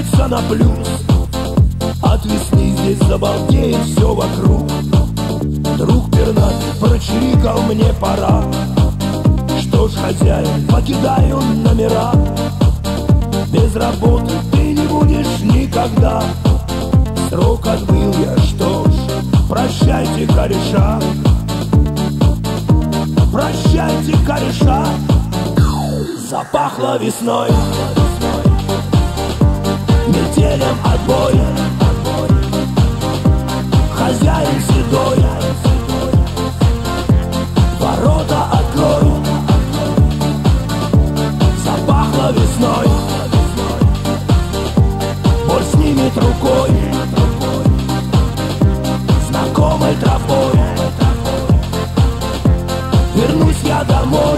изменится на плюс. От весны здесь забалдеет все вокруг. Друг пернатый прочирикал, мне пора. Что ж, хозяин, покидаю номера. Без работы ты не будешь никогда. Срок отбыл я, что ж, прощайте, кореша. Прощайте, кореша. Запахло весной, метелем отбой. Хозяин седой, ворота открой. Запахло весной, боль снимет рукой, знакомой тропой. Вернусь я домой.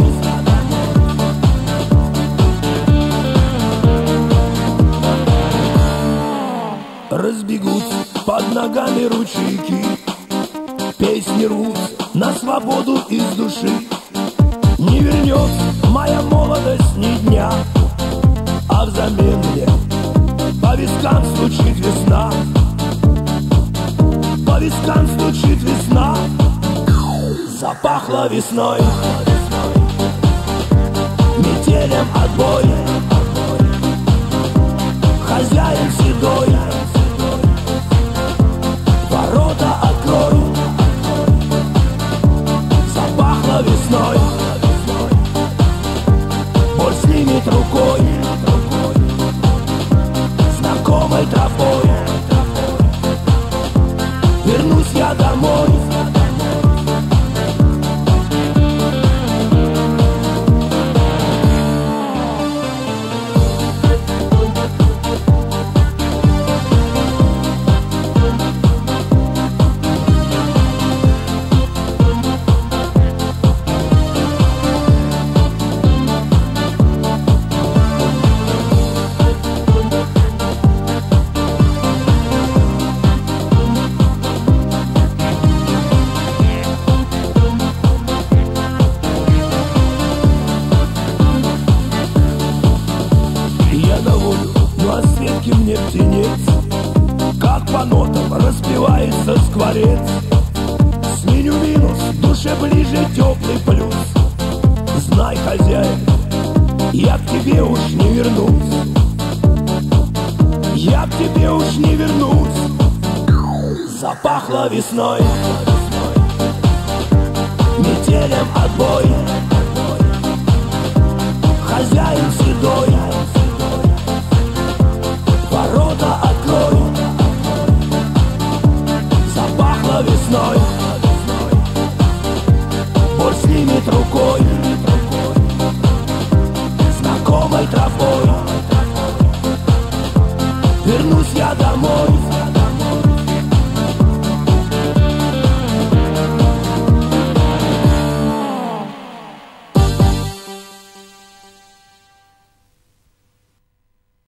Разбегутся под ногами ручейки, песни рвутся на свободу из души. Не вернется моя молодость ни дня, а взамен мне по вискам стучит весна. По вискам стучит весна. Запахло весной, метелем отбой. Хозяин седой, ворота открой. Запахло весной, боль снимет рукой, знакомой тропой. Вернусь я домой. Ну а светки мне птенец, как по нотам распевается скворец. Сменю минус, душе ближе теплый плюс. Знай, хозяин, я к тебе уж не вернусь. Я к тебе уж не вернусь. Запахло весной, метелем отбой. Хозяин седой, ворота открой. Запахло весной, боль снимет рукой, знакомой тропой. Вернусь я домой.